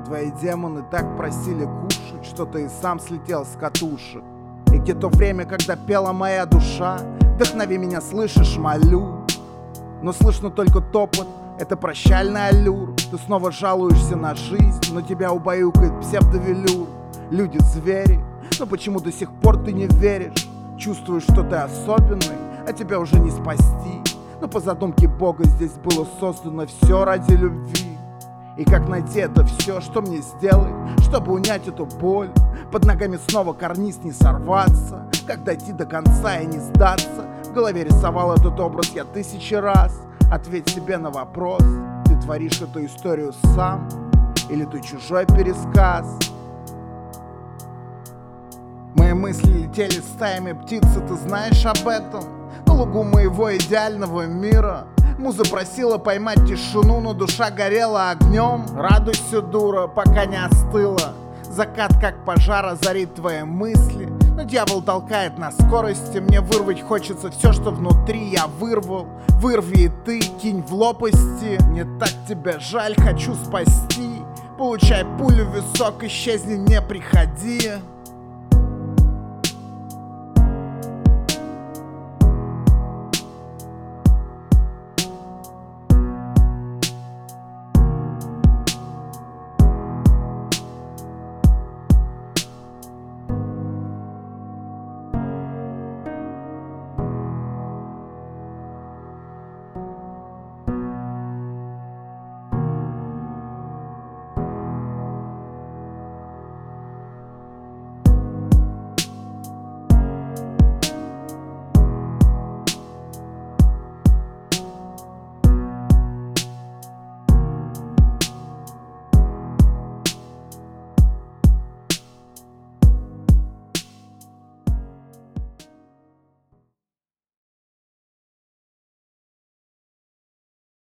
твои демоны так просили кушать, что ты и сам слетел с катушек. И где то время, когда пела моя душа, вдохнови меня, слышишь, молю. Но слышно только топот, это прощальный аллюр. Ты снова жалуешься на жизнь, но тебя убаюкает псевдовелюр. Люди звери, но почему до сих пор ты не веришь? Чувствуешь, что ты особенный, а тебя уже не спасти. Но по задумке Бога здесь было создано все ради любви. И как найти это все, что мне сделать, чтобы унять эту боль? Под ногами снова карниз, не сорваться. Как дойти до конца и не сдаться? В голове рисовал этот образ я 1000 раз. Ответь себе на вопрос: ты творишь эту историю сам или ты чужой пересказ? Мои мысли летели стаями птицы, ты знаешь об этом? На лугу моего идеального мира муза просила поймать тишину, но душа горела огнем. Радуйся, дура, пока не остыла. Закат, как пожар, озарит твои мысли. Но дьявол толкает на скорости. Мне вырвать хочется все, что внутри я вырвал. Вырви и ты, кинь в лопасти. Мне так тебя жаль, хочу спасти. Получай пулю в висок, исчезни, не приходи.